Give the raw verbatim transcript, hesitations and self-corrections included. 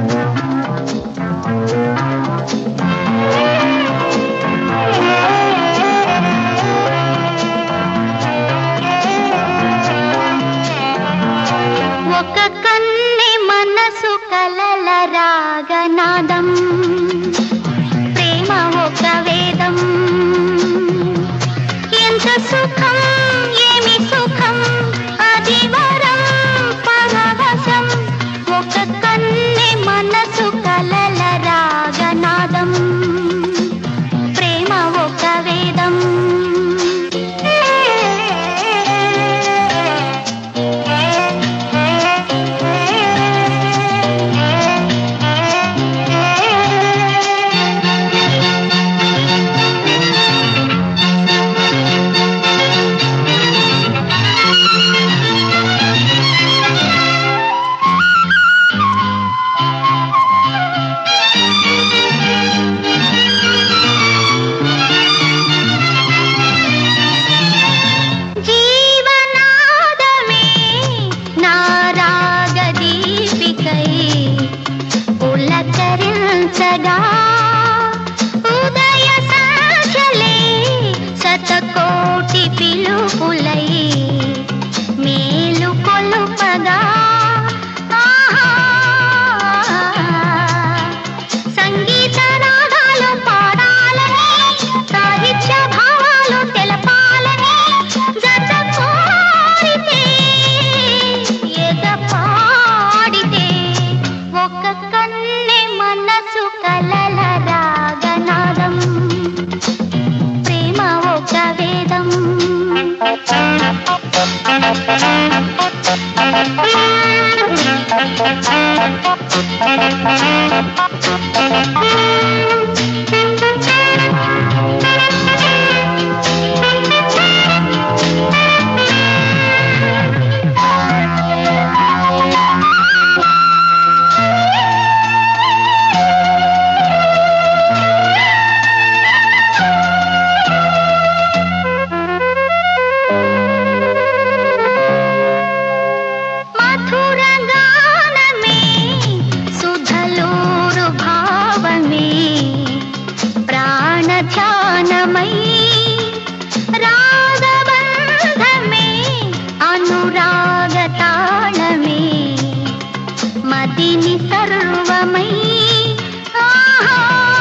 రాగనాదం ప్రేమ ఒక వేదం ఎంత సుఖం ఏమి సుఖం అది వరం పరవశం ఒక కన్నె మనసు కలల రాగనాదం ప్రేమ ఒక వేదం ఉదయ సాక్షలే శతకోటి పిలుపులై మేలు కొలుపగా సంగీత రాగాలు పాడాలని సాహిత్య భావాలు తెలపాలని జత కోరితే ఎద పాడితే ఒక కన్నె మనసు కలల రాగనాదం ప్రేమ ఒక వేదం ధ్యానమై రాగబంధమే అనురాగ తాళమే మదిని సర్వమై ఆహా